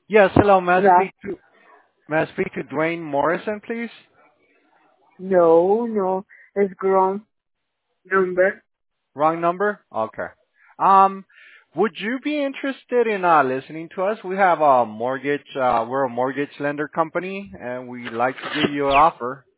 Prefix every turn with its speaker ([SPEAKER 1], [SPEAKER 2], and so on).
[SPEAKER 1] Yes, hello. May I
[SPEAKER 2] Yeah.
[SPEAKER 1] speak to May I speak to Dwayne Morrison, please?
[SPEAKER 2] No, no. It's wrong number.
[SPEAKER 1] Wrong number? Okay. Um, would you be interested in listening to us? We have a mortgage. We're a mortgage lender company, and we'd like to give you an offer.